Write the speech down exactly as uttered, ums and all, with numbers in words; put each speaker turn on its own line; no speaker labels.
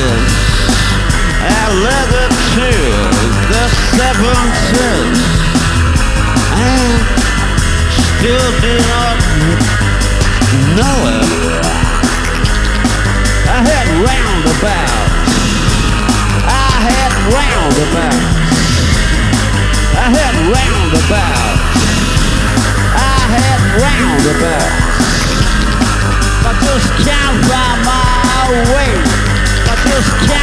since I led it to the seventies, and still do not know it. I had roundabouts, I had roundabouts, I had roundabouts, I had roundabouts. I just can't find my way. I just can't